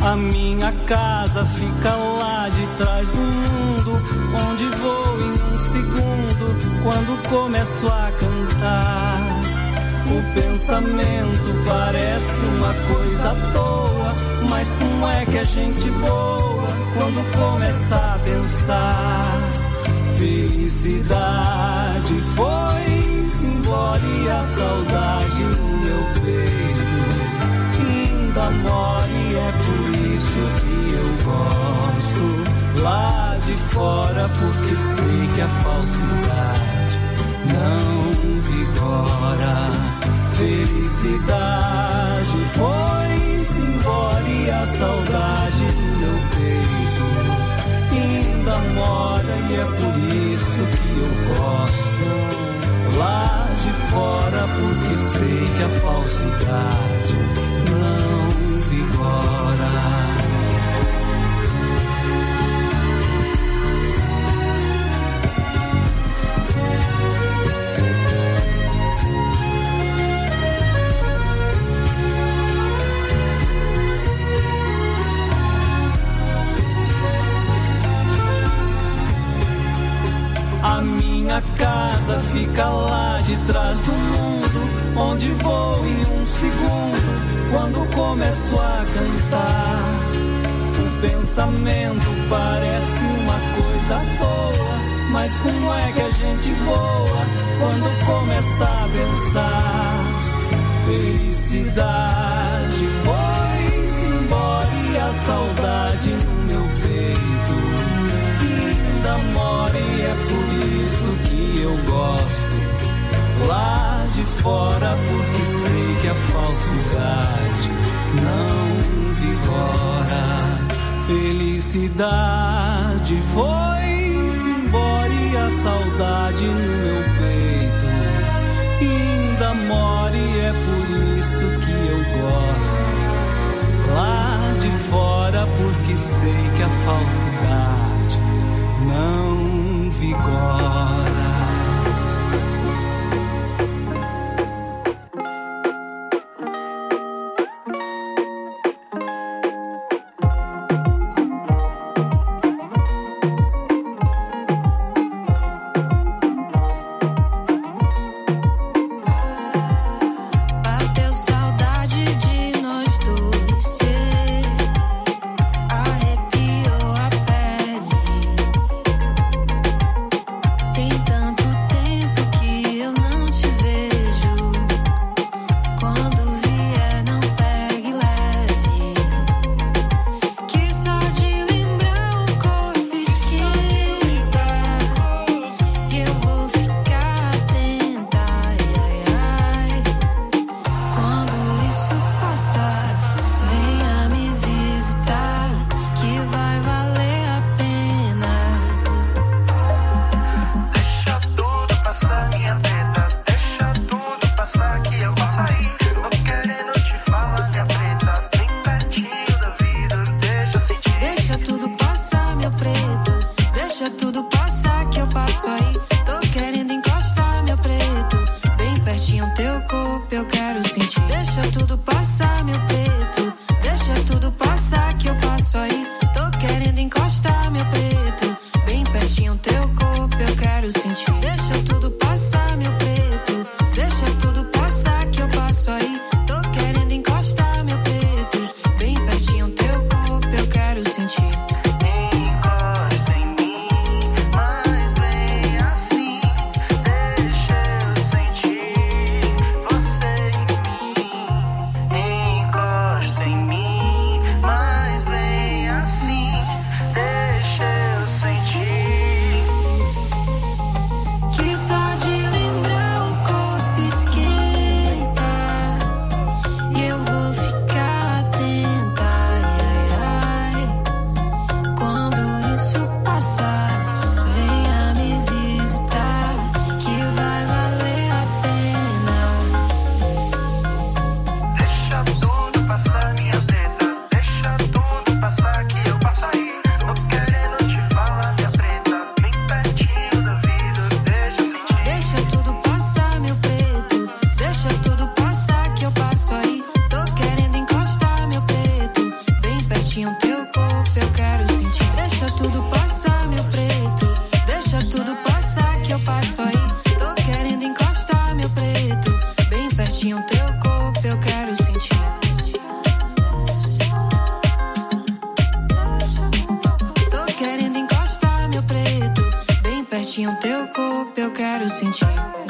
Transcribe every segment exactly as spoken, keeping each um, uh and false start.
A minha casa fica lá de trás do mundo, onde vou em um segundo quando começo a cantar. O pensamento parece uma coisa boa, mas como é que a gente voa quando começa a pensar? Felicidade foi-se embora e a saudade no meu peito ainda mora, e é por isso que eu gosto lá de fora, porque sei que a falsidade não vigora. Felicidade foi-se embora e a saudade no meu peito ainda mora, e é por isso que eu gosto lá de fora, porque sei que a falsidade não vigora. A minha casa fica lá de trás do mundo, onde vou em um segundo quando começo a cantar. O pensamento parece uma coisa boa, mas como é que a gente voa quando começa a pensar? Felicidade foi-se embora e a saudade no meu peito ainda mora, e é por isso que eu gosto lá de fora, porque sei que a falsidade não vigora. Felicidade foi-se embora e a saudade no meu peito ainda mora, e é por isso que eu gosto lá de fora, porque sei que a falsidade não vigora. Encosta em mim, mas vem assim. quentinho teu corpo, eu quero sentir.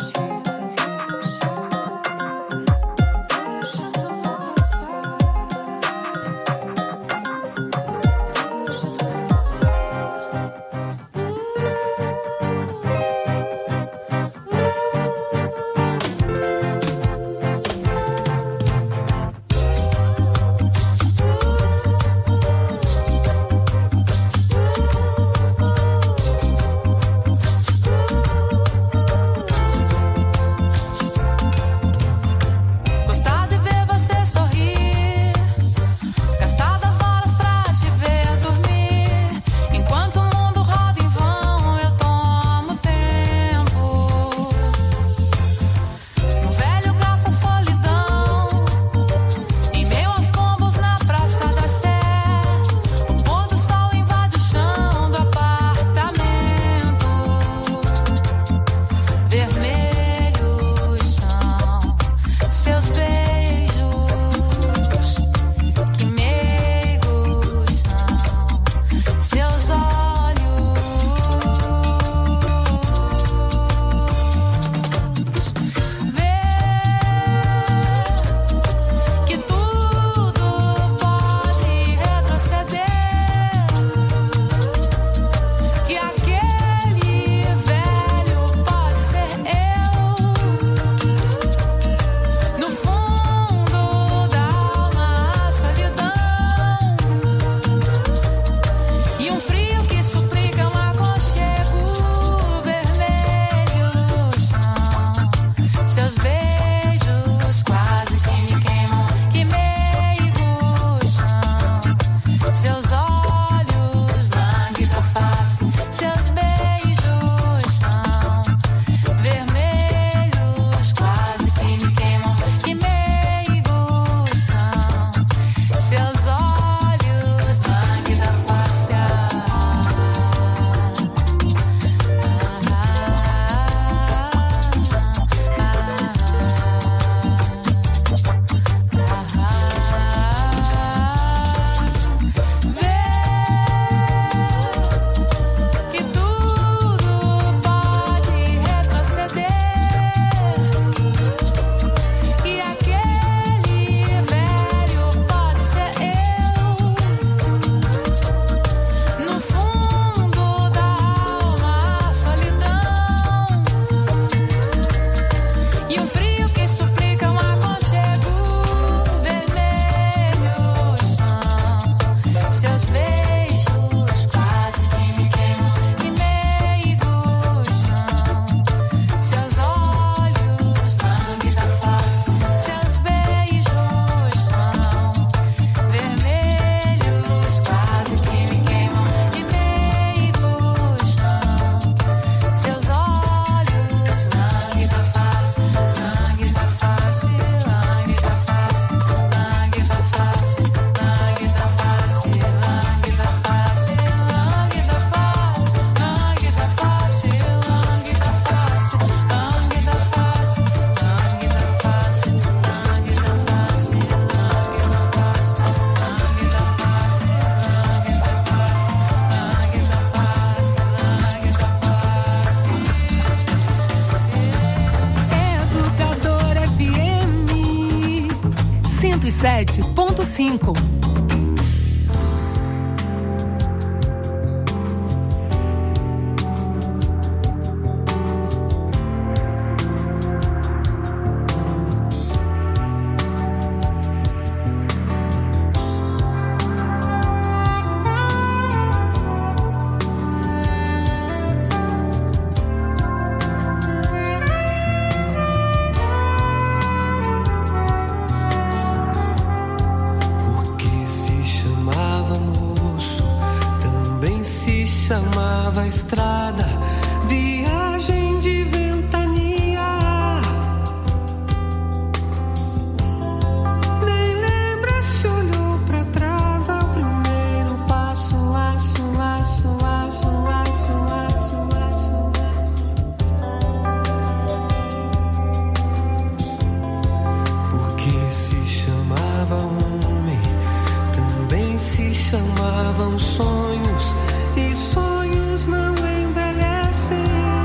sete ponto cinco. Chamava estrada, viagem de ventania. Nem lembra se olhou pra trás ao primeiro passo, aço, aço, aço, aço, aço, aço, aço. Porque se chamava homem, também se chamavam sonhos. E sonhos não envelhecem.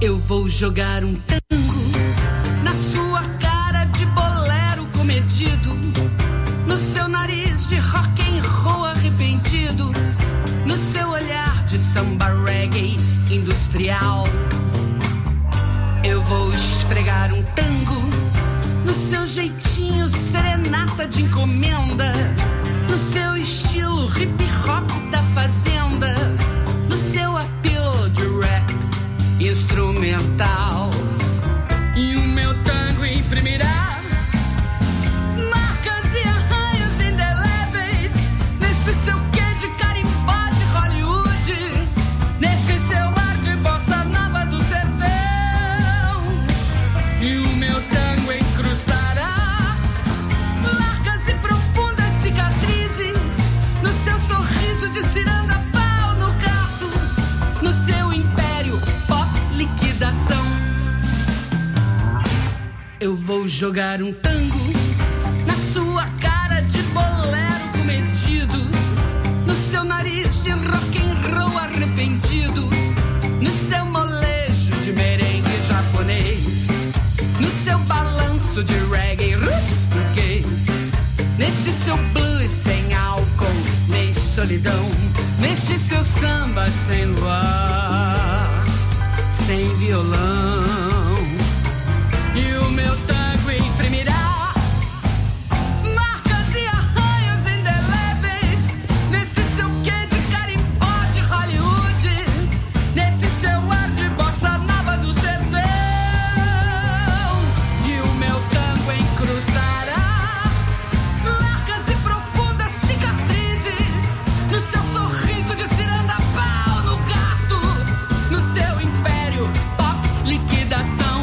Eu vou jogar um tango na sua cara de bolero comedido, no seu nariz de rock and roll arrependido, no seu olhar de samba reggae industrial. Eu vou esfregar um tango no seu jeitinho serenata de encomenda, no seu estilo hip hop da fazenda, no seu apelo de rap instrumental. E o meu tango imprimirá marcas e arranhos indeléveis nesse seu quê de carimbó de Hollywood, nesse seu ar de bossa nova do sertão. E o meu tango incrustará largas e profundas cicatrizes no seu sorriso de ciranda pau no gato, no seu império pop liquidação. Eu vou jogar um tango na sua cara de bolero comedido, no seu nariz de rock and roll arrependido, no seu molejo de merengue japonês, no seu balanço de reggae roots burguês, nesse seu blues sem álcool nem solidão, neste seu samba sem luar, sem violão. E o meu tango imprimirá marcas e arranhos indeléveis nesse seu quê de carimbó de Hollywood, nesse seu ar de bossa nova do sertão. E o meu tango incrustará largas e profundas cicatrizes no seu sorriso de ciranda pau no gato, no seu império pop liquidação.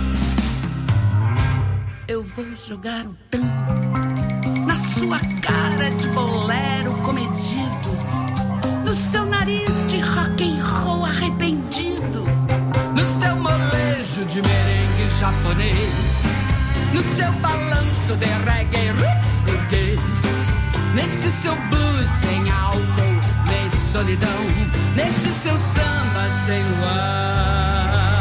Eu vou jogar um tango na sua cara de bolero comedido, no seu nariz de rock and roll arrependido, no seu molejo de merengue japonês, no seu balanço de reggae roots burguês, nesse seu blues sem álcool nem solidão, nesse seu samba sem luar.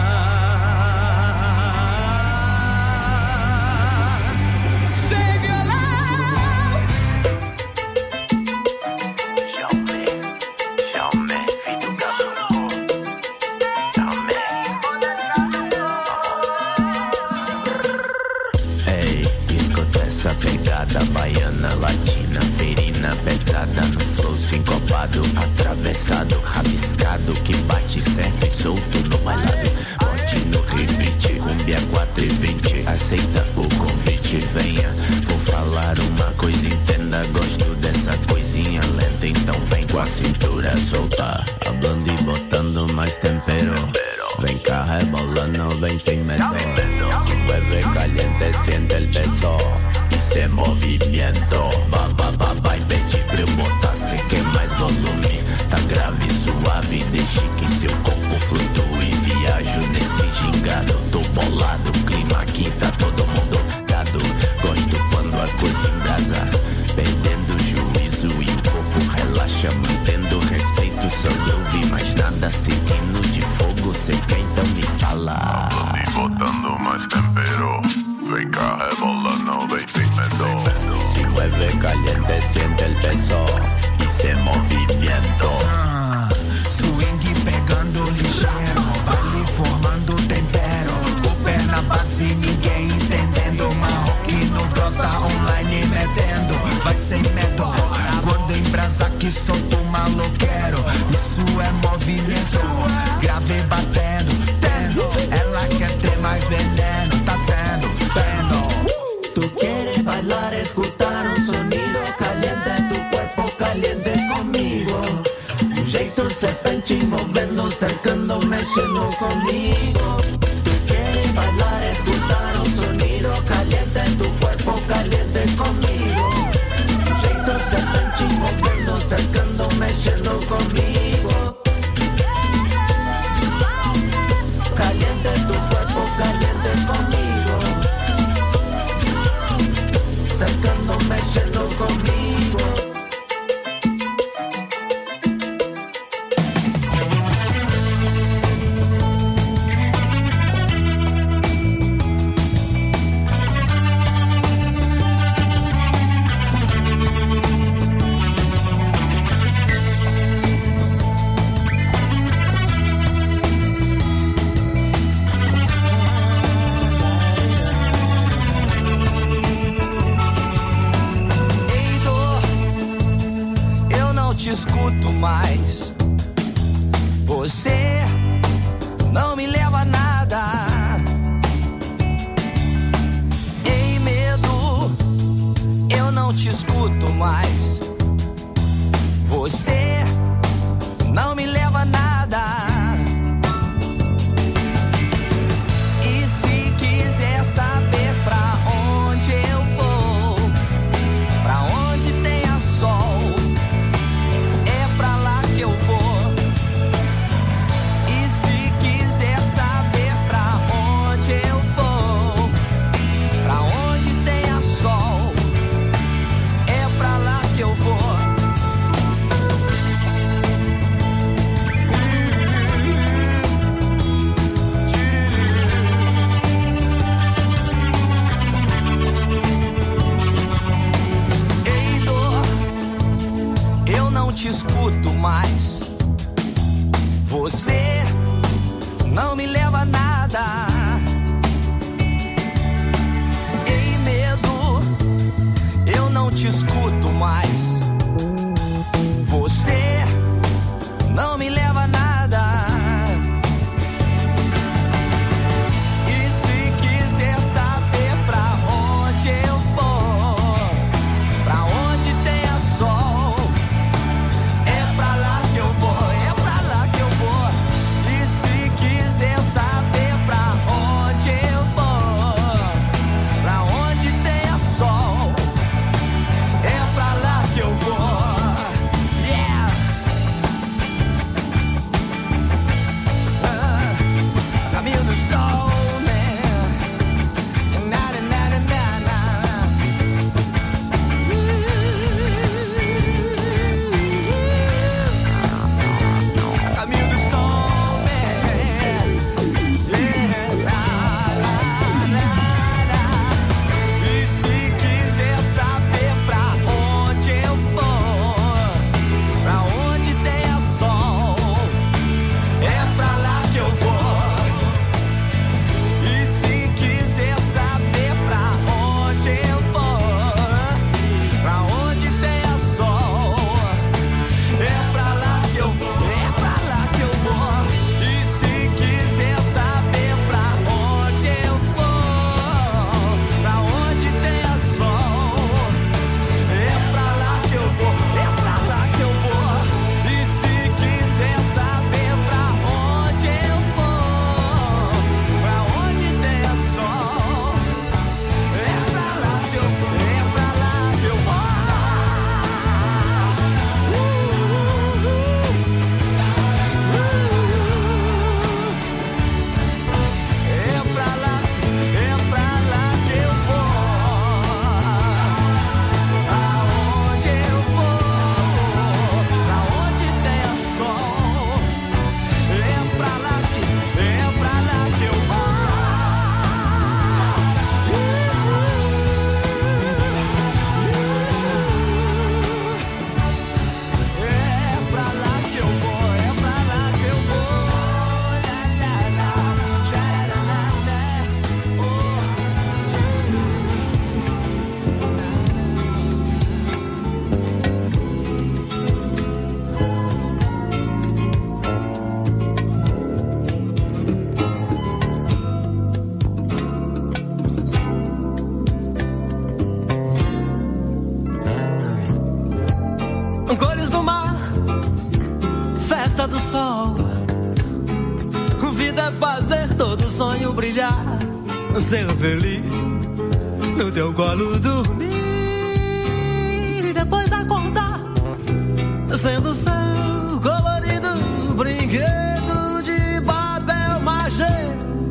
Baiana, latina, ferina, pesada no flow sincopado, atravessado, rabiscado, que bate certo e solto no bailado. Bote no repeat, cumbia quatro e vinte, aceita o convite, venha. Vou falar uma coisa, entenda, gosto dessa coisinha lenta, então vem com a cintura solta, hablando e botando mais tempero. Ven cá rebolando, ven sin medo, si mueve caliente siente el peso. Esse movimento, vai, vai, vai, vai, pede pra eu botar, cê quer mais volume. Tá grave, suave, deixe que seu corpo flutue. Viajo nesse gingado, tô bolado. Clima aqui tá todo mundo gado. Gosto quando a coisa embrasa, perdendo o juízo e o corpo relaxa, mantendo respeito. Só eu vi mais nada, seguindo de fogo. Cê quer, então me fala. Me botando mais tempero. Vem cá rebolando, vem sin medo. Si mueve caliente siente el peso. Esse movimento, ah, swing pegando ligeiro, baile formando tempero, com pé na base ninguém entendendo. Marroquino brota online metendo, vai sem medo. Quando embrasa que solta o maloqueiro, isso é movimento. Grave batendo, tendo, ela quer ter mais veneno, tá tendo, tendo. tú quieres bailar, escuchar un sonido caliente, tu cuerpo caliente conmigo. Un jeito serpente movendo, cercando, mexendo conmigo. Tú quieres bailar, escuchar un sonido caliente, tu cuerpo caliente conmigo. Un jeito serpente movendo, cercando, mexendo conmigo. Caliente, tu cuerpo caliente conmigo. Cercando, mexendo conmigo. escuto mais. Você não me leva a nada. Em medo, eu não te escuto mais. Você não me leva a nada. E se quiser saber pra onde eu vou, pra onde tenha sol, é pra lá que eu vou. E se quiser saber pra onde eu vou, pra onde tenha sol, é pra lá que eu vou. Ei, dor, eu não te escuto mais. Você não me leva a nada. Ei, medo, eu não te escuto mais. Você não me leva a nada. E se quiser saber pra onde eu vou, pra onde tenha sol, é pra lá que eu vou, é pra lá que eu vou. E se quiser saber pra onde eu vou, pra onde tenha sol, é pra lá que eu vou. Yeah! Ah, caminho do sol, man. Na, na, na, na, na. Caminho do sol, man. Yeah, la, la, la, la. E se quiser saber pra onde eu vou, pra onde tenha sol, é pra lá que eu vou. E se quiser saber pra onde eu vou, pra onde tenha sol, é pra lá que eu vou, é pra lá que eu vou. E se quiser saber pra onde eu vou, pra onde tenha sol, é pra lá que eu vou, é pra lá que eu vou. E se quiser saber pra onde eu vou, pra onde tenha sol, é pra lá que eu vou, é pra lá que eu vou. Uh, uh, uh, uh. É pra lá, é pra lá que eu vou. Aonde eu vou, pra onde tenha sol, é pra lá que, é pra lá que eu vou. É pra lá que eu vou, é pra lá que eu vou. La, la, la, tchararana, oh. Cores do mar, festa do sol. Vida é fazer todo sonho brilhar, ser feliz, no teu colo dormir e depois acordar, sendo seu colorido brinquedo de papel machê.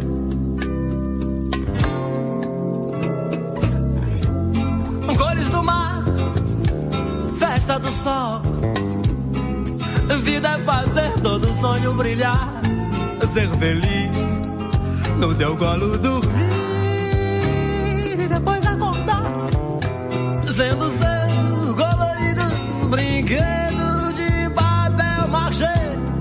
Cores do mar, festa do sol. Vida é fazer todo sonho brilhar, ser feliz, no teu colo dormir e depois acordar, sendo seu colorido brinquedo de papel machê.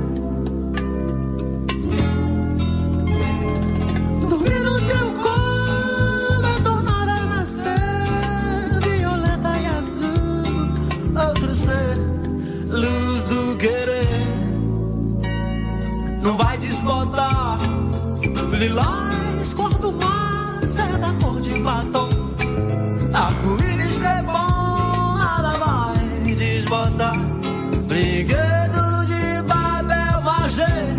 Dormir no teu colo é tornar a nascer violeta e azul, outro ser, luz desbotar. Lilás, cor do mar, seda cor de batom. Arco-íris que é bom, nada vai desbotar. Brinquedo de Babel Magé.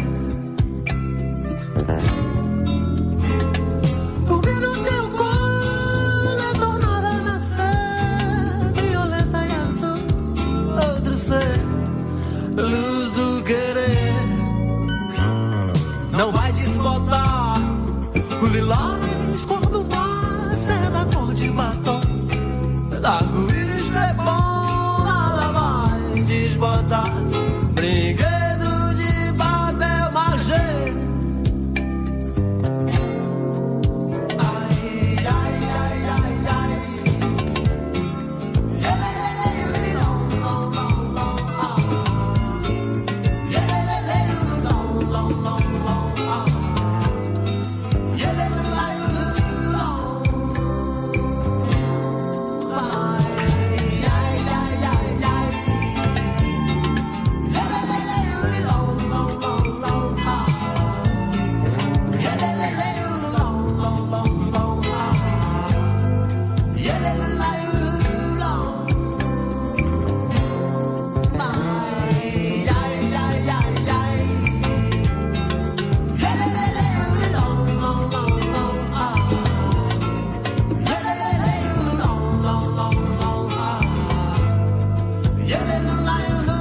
Dormir no teu colo é tornada a nascer, violeta e azul, outro ser, luz do querer. Não vai desbotar o lilás, cor do mar, seda cor de batom. Arco-íris que é bom, nada vai desbotar. Brinquedo de Babel Magé. Ai, ai, ai, ai, ai. Yelelele, long, long, long, long, ah. Yelelele, long, long, long, long, ah. Yelelele, long. Ai, ai, ai, ai, ai. Yelelele, long, long, long, long, ah. Yelelele, long, long, long, long, ah. Yelelele, long. Ai, ai, ai, ai, ai. Yelelele, long, long, long, long, ah. Yelelele, long, long, long, long, ah. Yelelele, long.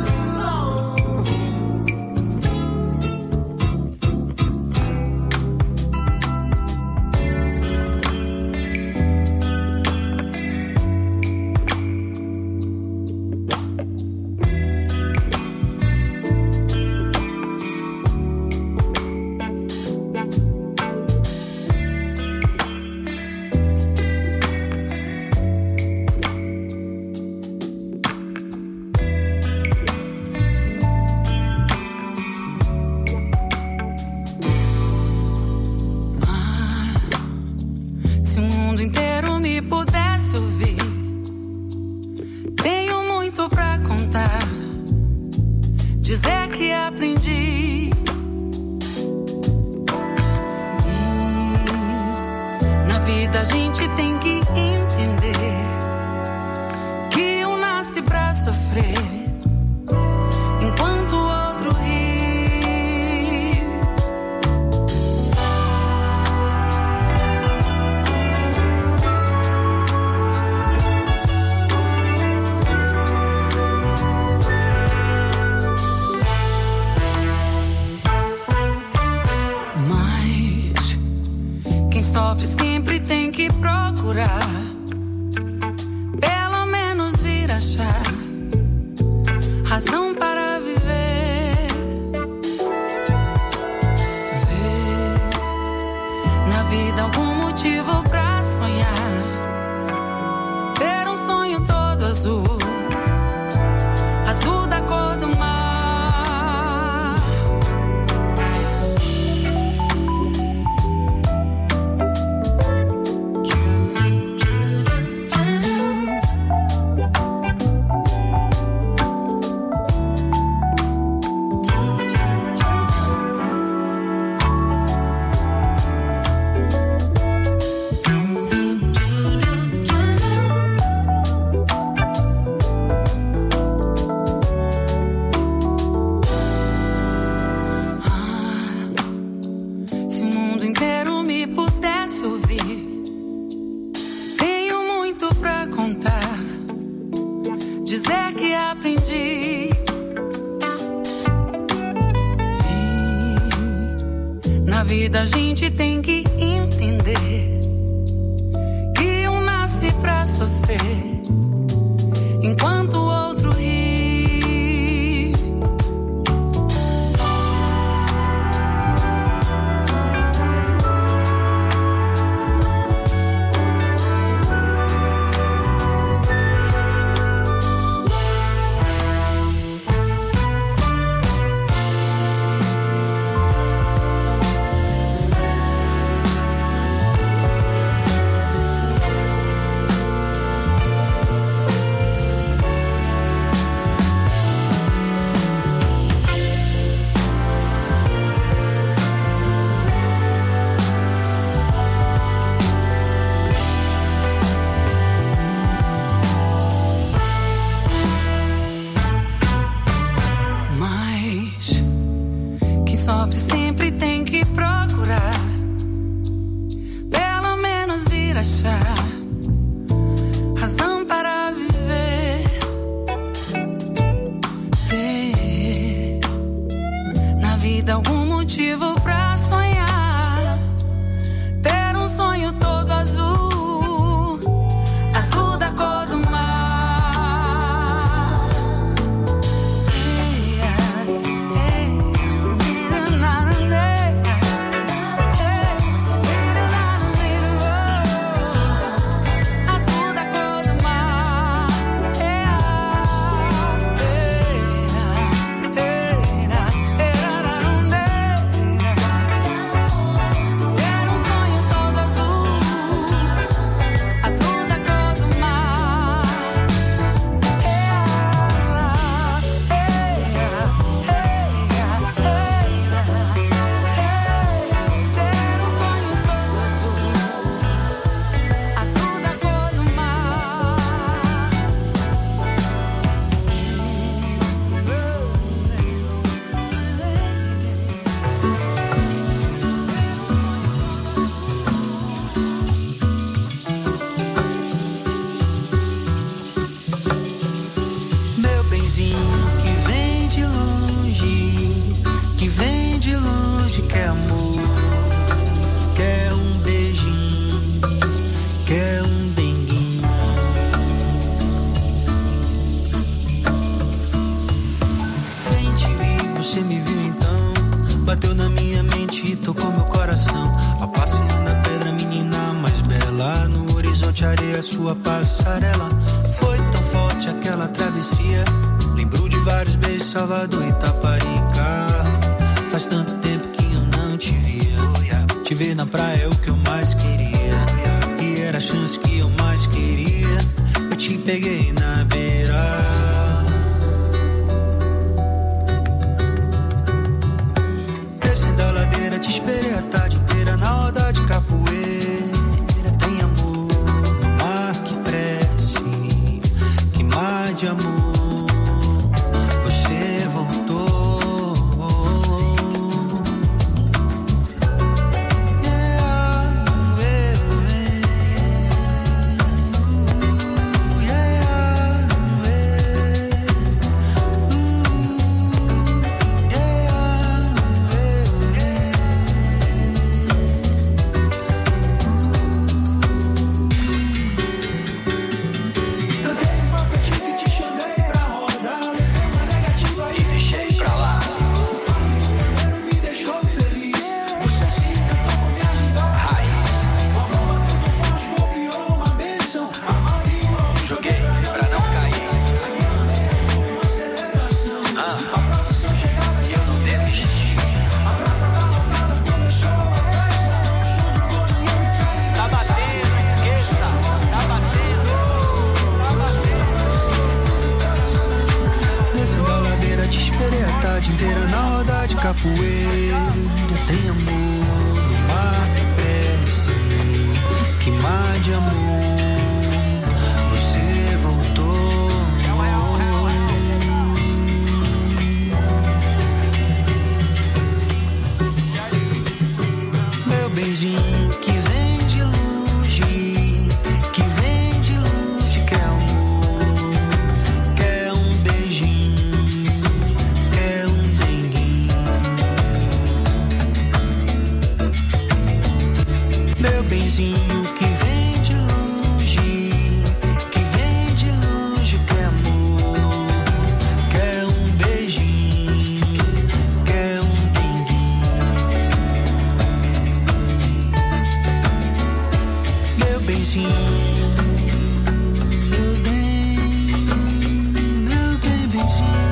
Se o mundo inteiro me pudesse ouvir, tenho muito pra contar, dizer que aprendi. E na vida a gente tem que entender que um nasce pra sofrer, enquanto o outro ri. Mas quem sofre sempre tem que procurar, pelo menos vir achar razão para viver. Ver na vida algum motivo pra sonhar, ter um sonho todo azul, azul da cor do mar. Se o mundo inteiro me pudesse ouvir, tenho muito pra contar, dizer que aprendi. E na vida a gente tem que entender que um nasce pra sofrer, enquanto o outro ri. sofre sempre tem que procurar, pelo menos vir achar razão para viver. Ter na vida algum motivo pra sonhar, ter um sonho todo azul, azul da cor do mar. Sua passarela foi tão forte aquela travessia. Lembro de vários beijos, Salvador e Itaparica. Faz tanto tempo que eu não te via. Te ver na praia é o que eu mais queria, e era a chance que eu mais queria. Eu te peguei na beira. Descendo a ladeira, te esperei a tarde inteira na roda de capoeira. Tem amor de amor, você voltou. Yeah, yeah, yeah, capoeira. Tem amor no mar que cresce, que mar de amor. Você voltou. Meu benzinho que vem de longe, que vem de longe, quer amor, quer um beijinho, quer um denguinho. Meu benzinho que vem de longe, que vem de longe, quer amor, quer um beijinho, quer um meu benzinho, meu bem, meu bem, benzinho.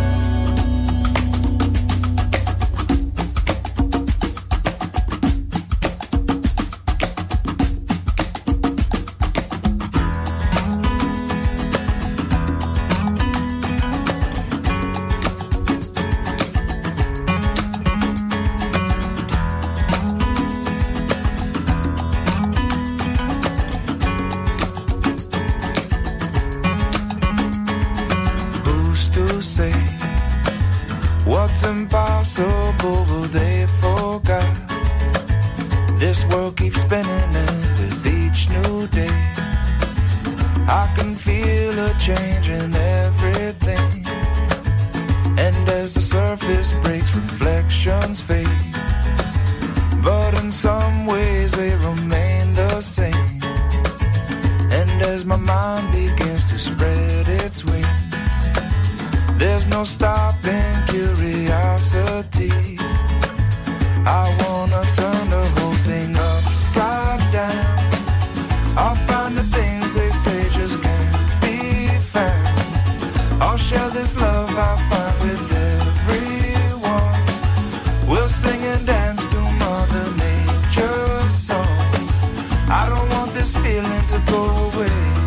what's impossible, well, they forgot. This world keeps spinning, and with each new day, I can feel a change in everything. And as the surface breaks, reflections fade, but in some ways they remain the same. And as my mind begins to spread its wings, there's no stopping curiosity. I wanna turn the whole thing upside down. I'll find the things they say just can't be found. I'll share this love I find with everyone. We'll sing and dance to Mother Nature's songs. I don't want this feeling to go away.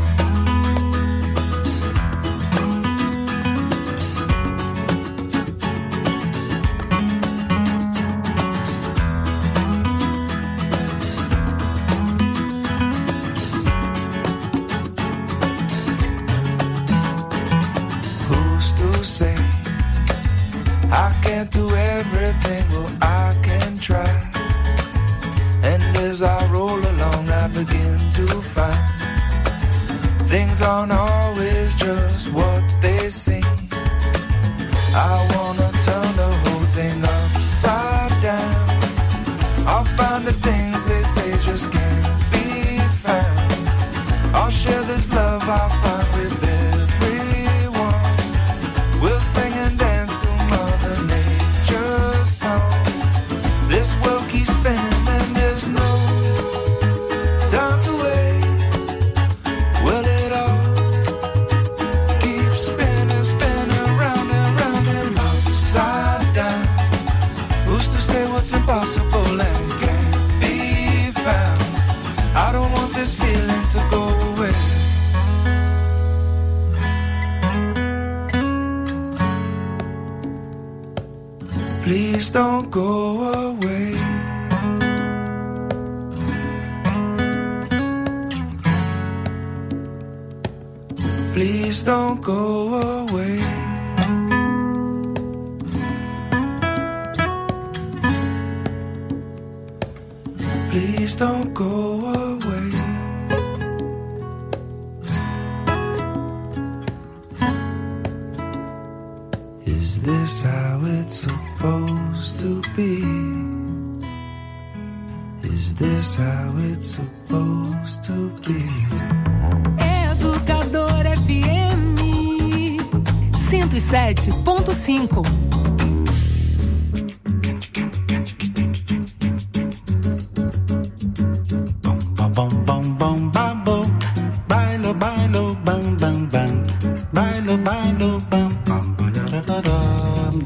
I can't do everything, well I can try. And as I roll along I begin to find things aren't always just what they seem. I wanna turn the whole thing upside down. I'll find the things they say just can't be found. I'll share this love I find with everyone. We'll sing and dance to Mother Nature's song. This world keeps spinning and there's no time to waste. Well, it all keeps spinning, spinning round and round and upside down. Who's to say what's impossible and can't be found? I don't want this feeling to go away. Please don't go away. Please don't go away. Please don't go away. Is this how it's supposed to be? Is this how it's supposed to be? Educador F M cento e sete ponto cinco. Bom, bom, bom, babo, bailo, bailo, bam, bam, bam, bailo, bailo, bam, bam, bam.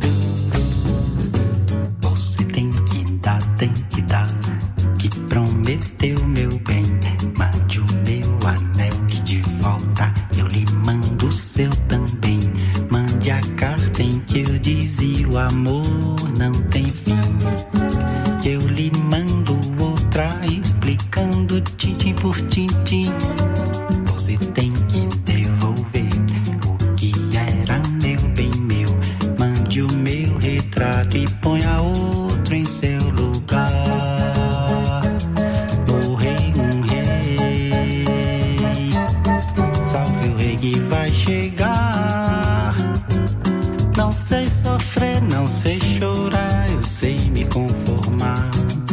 Você tem que dar, tem que dar, que prometeu meu bem. Mande o meu anel que de volta eu lhe mando o seu também. Mande a carta em que eu dizia o amor não tem fim. Que eu lhe mando outra explicando tintim por tintim. Você tem que devolver o que era meu, bem meu. Mande o meu retrato e ponha outro em seu lugar. O rei, um rei, salve o rei que vai chegar. Não sei sofrer, não sei chorar, eu sei me conformar.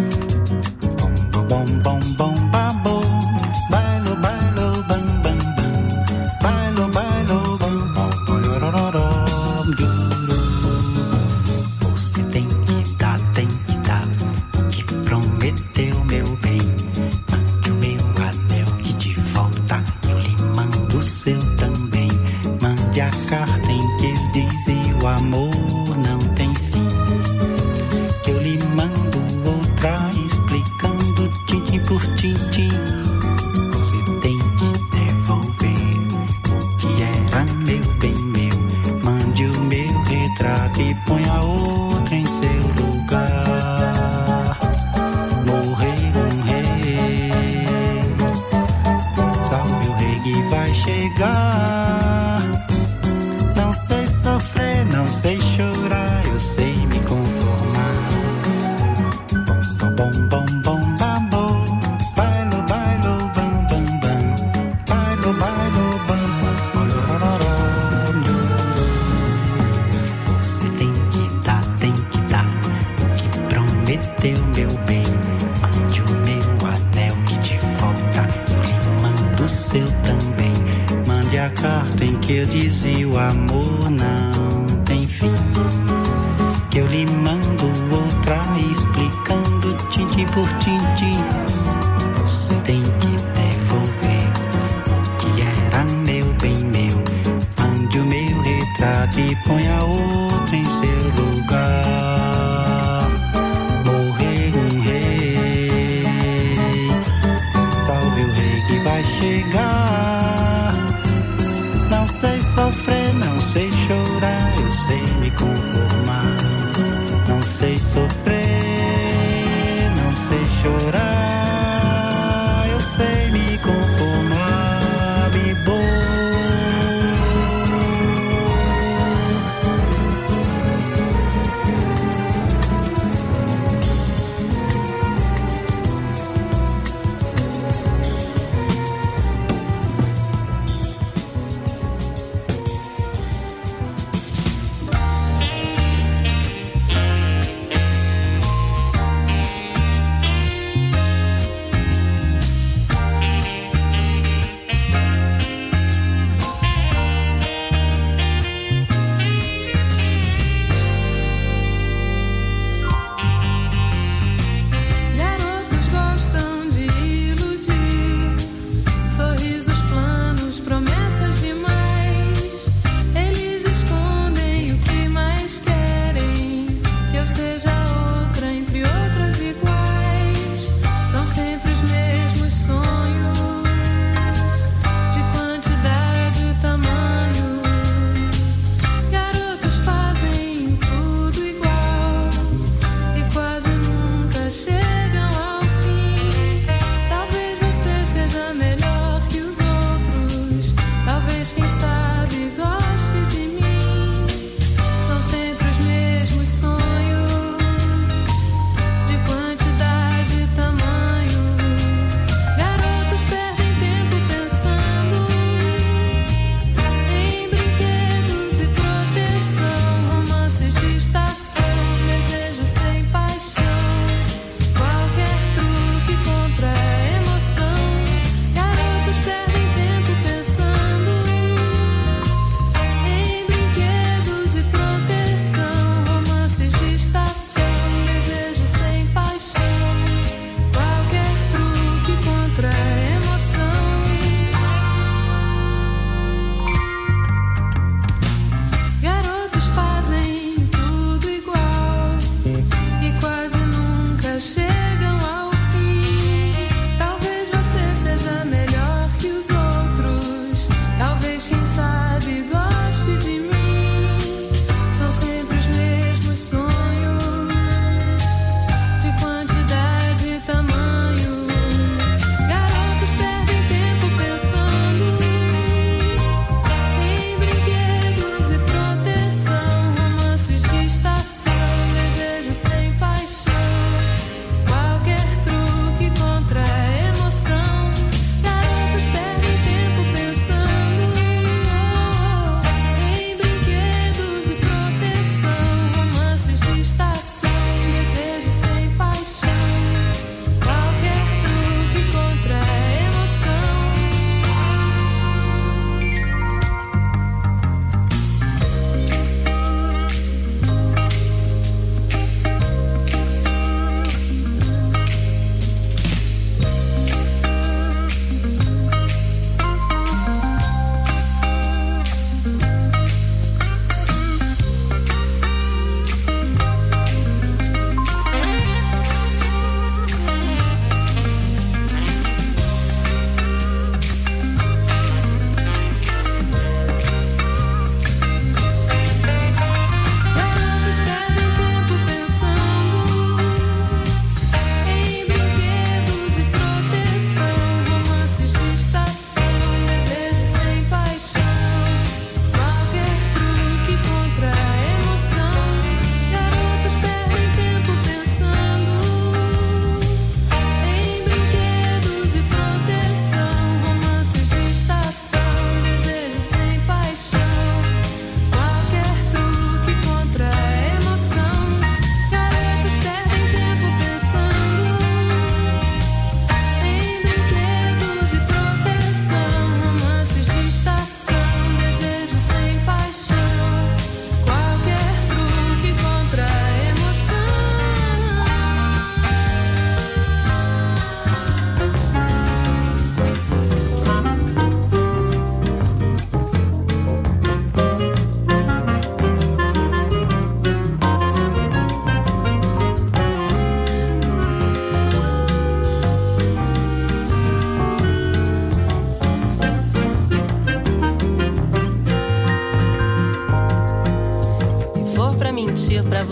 Bom, bom, bom, babo, bailo, bailo, bam, bam, bam, bailo, bailo, bam, bam, bam, duro. Você tem que dar, tem que dar o que prometeu, meu bem. Mande o meu anel que de volta eu lhe mando o seu também. Mande a carta em que eu dizia o amor não tem fim. Que eu lhe mando outra explicando tintim por tintim. Você tem que devolver o que era meu, bem meu. Mande o meu retrato e ponha outro em seu lugar. Morrei um rei, salve o rei que vai chegar. Não sei sofrer, não sei chorar, eu sei me prometeu, meu bem, mande o meu anel que te falta, eu lhe mando o seu também. Mande a carta em que eu dizia o amor não tem fim, que eu lhe mando outra explicando tintim por tintim. Você tem que devolver o que era meu, bem meu. Mande o meu retrato e ponha outro em seu lugar. Morrer um rei, salve o rei que vai chegar. Não sei sofrer, não sei chorar, eu sei me conformar. Não sei sofrer, não sei chorar, eu sei me conformar, bibô.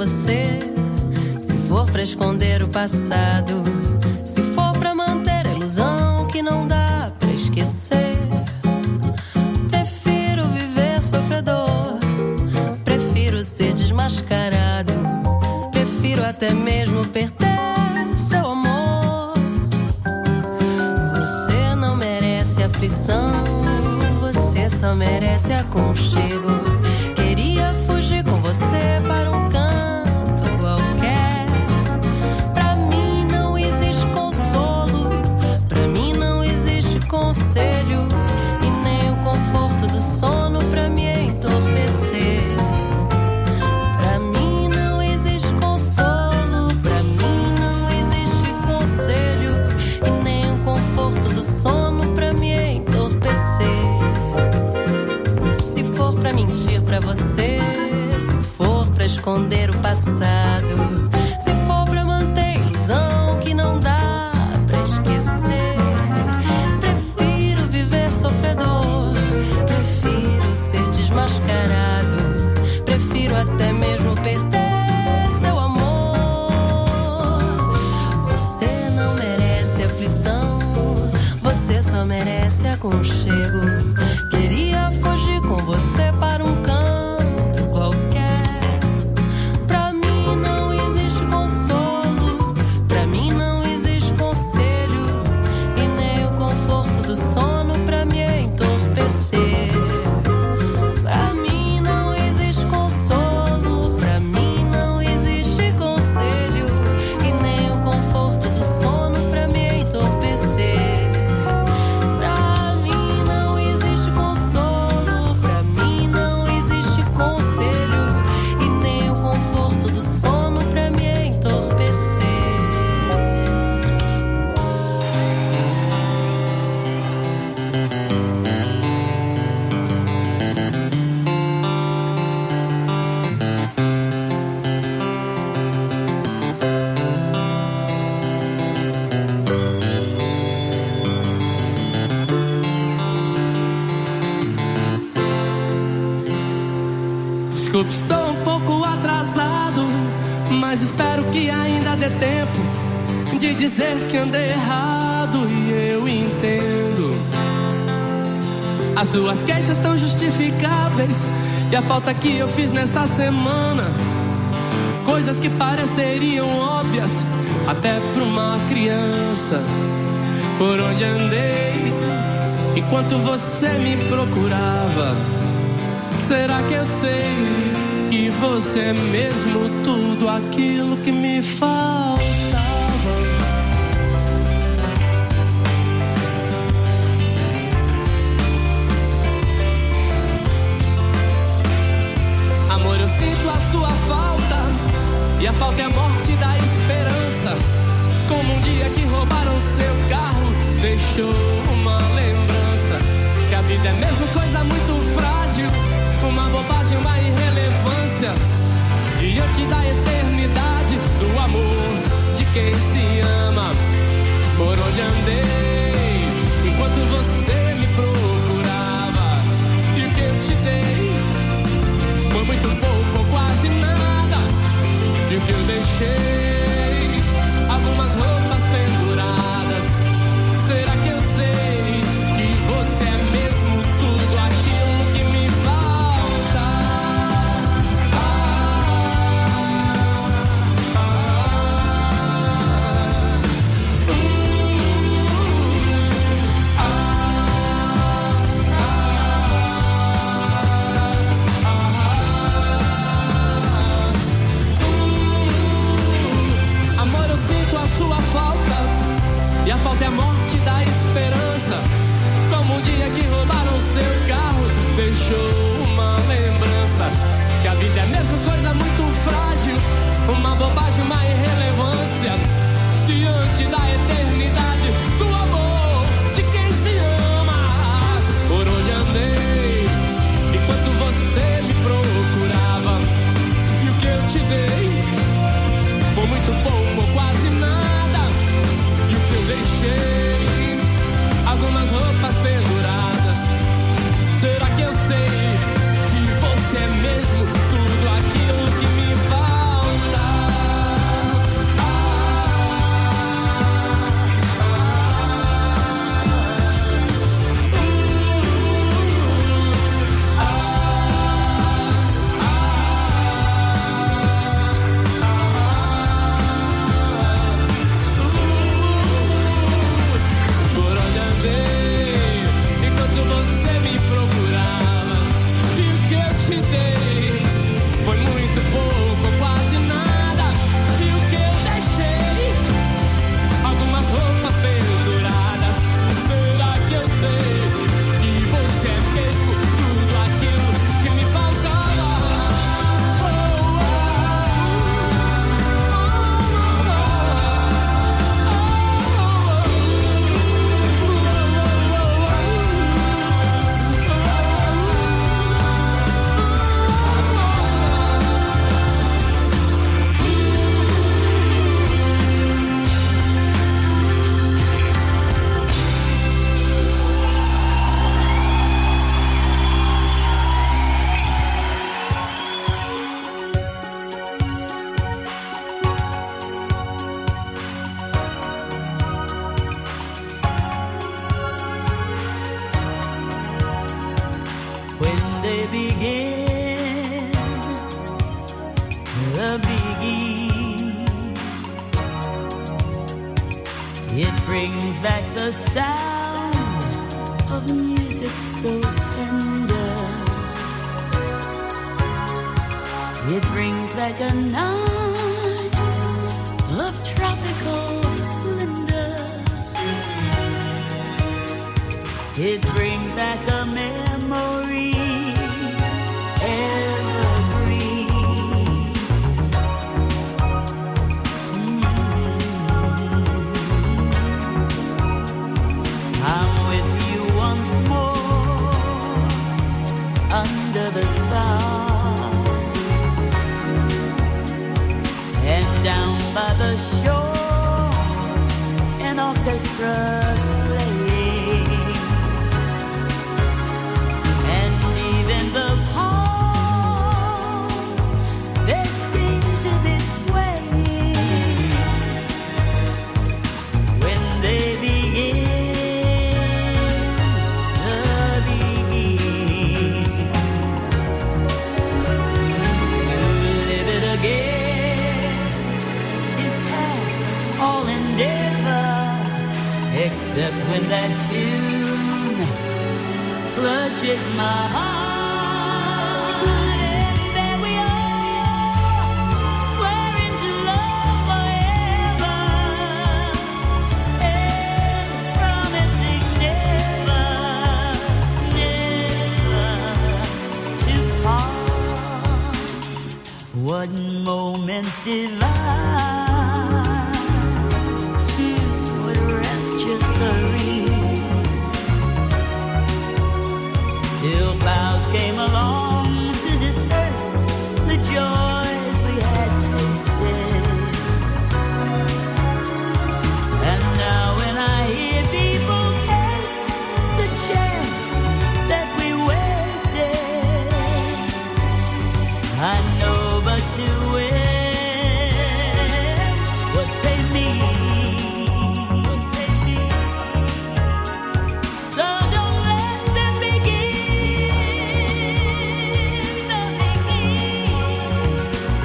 você, se for pra esconder o passado, se for pra manter a ilusão que não dá pra esquecer, prefiro viver sofredor, prefiro ser desmascarado, prefiro até mesmo perder seu amor. Você não merece aflição, você só merece aconchego. Queria fugir com você para um canto qualquer. Pra mim não existe consolo, pra mim não existe conselho, e nem o conforto do sono pra me entorpecer. Pra mim não existe consolo, pra mim não existe conselho, e nem o conforto do sono pra me entorpecer. Se for pra mentir pra você, se for pra esconder o passado, se for pra manter ilusão que não dá pra esquecer, prefiro viver sofredor, prefiro ser desmascarado, prefiro até mesmo perder seu amor. Você não merece aflição, você só merece aconchego. Queria fugir com você para um canto qualquer. Pra mim não existe consolo, pra mim não existe conselho, e nem o conforto do sono pra me entorpecer. Pra mim não existe consolo, pra mim não existe conselho, e nem o conforto do sono pra me entorpecer. Pra mim não existe consolo, pra mim não existe conselho, e nem o conforto do sono pra me entorpecer. Desculpe, estou um pouco atrasado, mas espero que ainda dê tempo de dizer que andei errado, e eu entendo. As suas queixas estão justificáveis, e a falta que eu fiz nessa semana, coisas que pareceriam óbvias até pra uma criança. Por onde andei enquanto você me procurava? Será que eu sei que você é mesmo tudo aquilo que me faltava? Amor, eu sinto a sua falta, e a falta é a morte da esperança. Como um dia que roubaram seu carro, deixou uma lembrança. Que a vida é mesmo coisa muito frágil, uma bobagem, uma irrelevância, diante da eternidade do amor de quem se ama. Por onde andei enquanto você me procurava, e o que eu te dei foi muito pouco ou quase nada, e o que eu deixei, algumas roupas penduradas. Será que eu sei que você é mesmo tudo aquilo que me falta? Ah, ah, ah, Amor, eu sinto a sua falta, e a falta é a morte da esperança. Como um dia que roubaram seu carro, deixou uma lembrança. Que a vida é mesmo coisa muito frágil, uma bobagem, uma irrelevância, diante da eternidade do amor de quem se ama. Por onde andei enquanto você me procurava, e o que eu te dei foi muito pouco ou quase nada, e o que eu deixei, algumas roupas penduradas. Será que eu sei que você é mesmo tudo aquilo que me falta? brings back the sound of music so tender. It brings back a night of tropical splendor. It brings back a memory evergreen. Mm-hmm. I'm with you once more under the stars, and down by the shore an orchestra's playing, and even the palms, they seem to be swaying when they begin the begin to live it again is past all endeavor, except when that tune clutches my heart, and there we are, swearing to love forever, and promising never, never to part. What moments divine, what rapture serene, till clouds came along to disperse the joys we had tasted. And now when I hear people curse the chance that we wasted, I know but to win what they mean. What they mean. So don't let them begin the begin.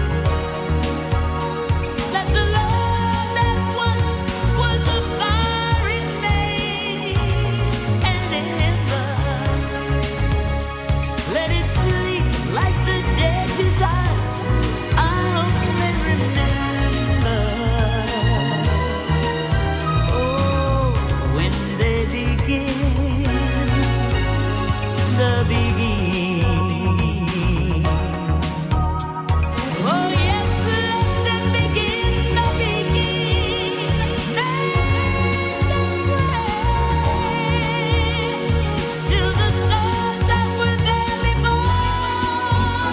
Let the love that once was a fire remain and ever. Let it sleep like the dead desire. I only remember, oh, when they begin the begin. Oh yes, let them begin the begin. Make them pray till the stars that were there before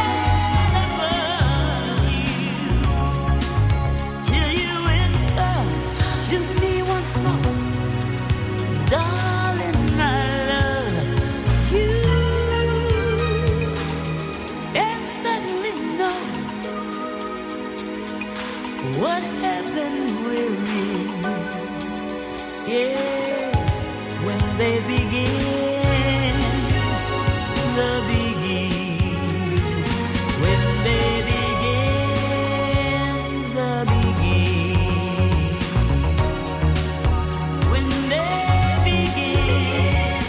return till you whisper to me once more, darling, I love you, and suddenly know what heaven will mean. Yes, when they begin the begin, when they begin the begin, when they begin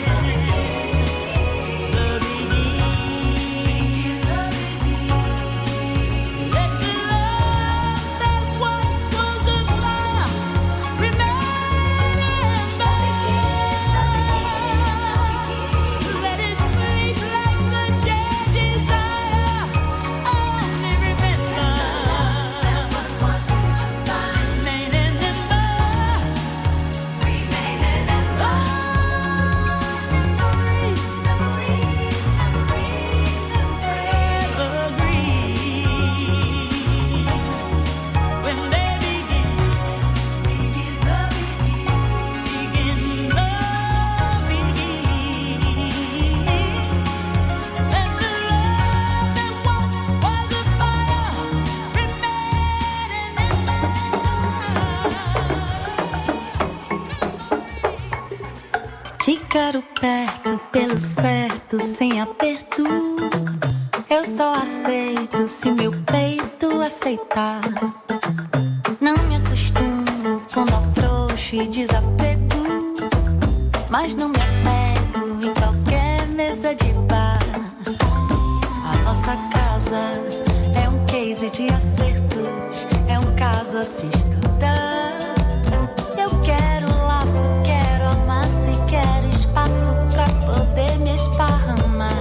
the begin, let the love that once was a fire remember. Let it sleep like the dead desire. Only remember that was once a fire. Remain in number. Remain in number. Memories, memories, memories, evergreen. When they begin, begin the begin, begin the begin. Let the love that once was a fire remain in Te quero perto, pelo certo, sem aperto. Eu só aceito se meu peito aceitar. Não me acostumo quando afrouxo luxo e desapego, mas não me apego em qualquer mesa de bar. A nossa casa é um case de acertos, é um caso a se estudar. Eu quero laço, quero amasso e quero espaço pra poder me esparramar.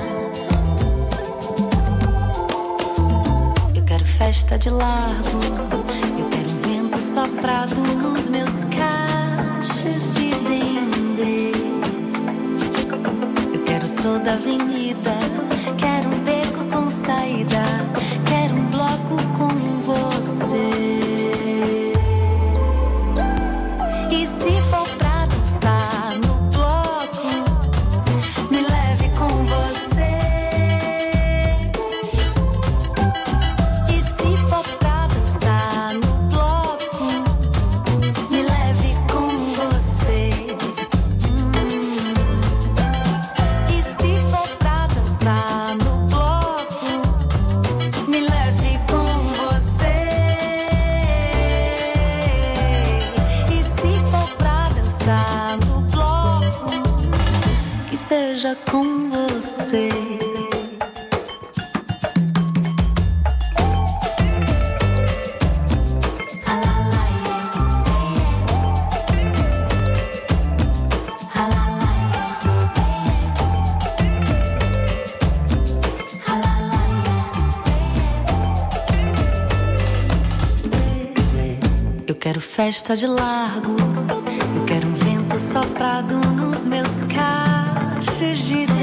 Eu quero festa de largo, eu quero um vento soprado nos meus cachos de dendê. Eu quero toda a avenida, quero um beco com saída, quero um bloco com você. E se for pra dançar no bloco, me leve com você. E se for pra dançar no bloco, me leve com você. Hum. E se for pra dançar no bloco, me leve com você. E se for pra dançar no bloco, que seja com você. Eu quero festa de largo, eu quero um vento soprado nos meus cachos de